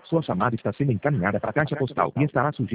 Sua chamada está sendo encaminhada para a caixa postal e estará sujeita